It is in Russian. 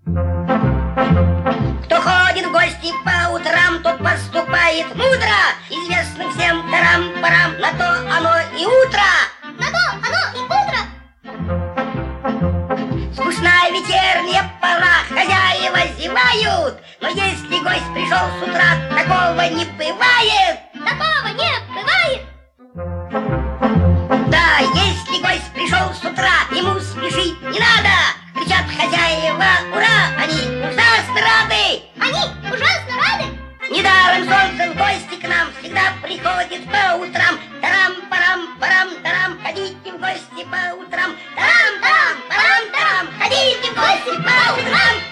Кто ходит в гости по утрам, тот поступает мудро. Известно всем тарам-парам, на то оно и утро. На то оно и утро. Скучная вечерняя пора, хозяева зевают. Но если гость пришел с утра, такого не бывает. Такого не бывает. Да, если гость пришел с утра, ему спешить не надо. Кричат хозяева «Ура!», они ужасно рады. Они ужасно рады. Недаром солнце в гости к нам всегда приходит по утрам. Тарам-парам-парам-тарам, ходите в гости по утрам. Тарам-тарам-парам-тарам, ходите в гости по утрам.